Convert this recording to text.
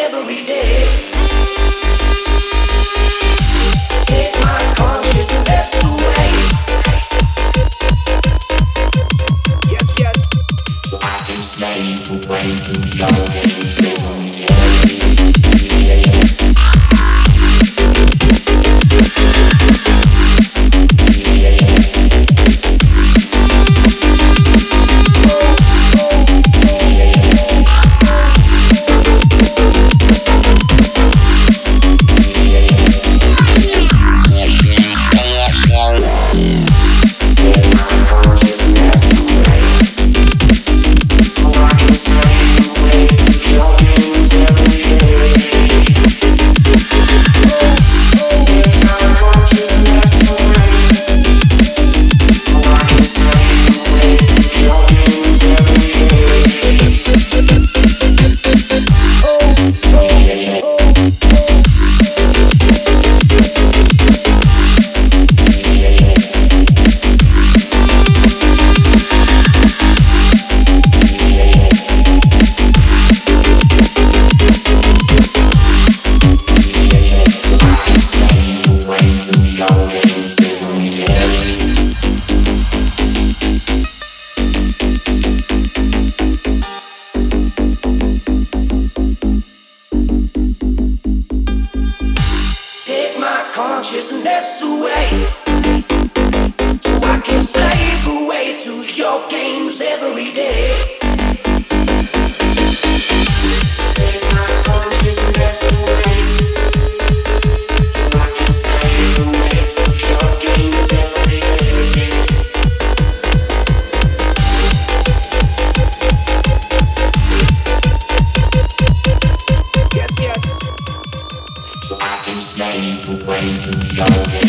every day. Take my consciousness away. Yes, yes. So I can slave away to your games every day. Consciousness away, so I can slave away to your games every day. Take my consciousness away, so I can slave away to your games every day. Yes, yes. So I can slave away to your games.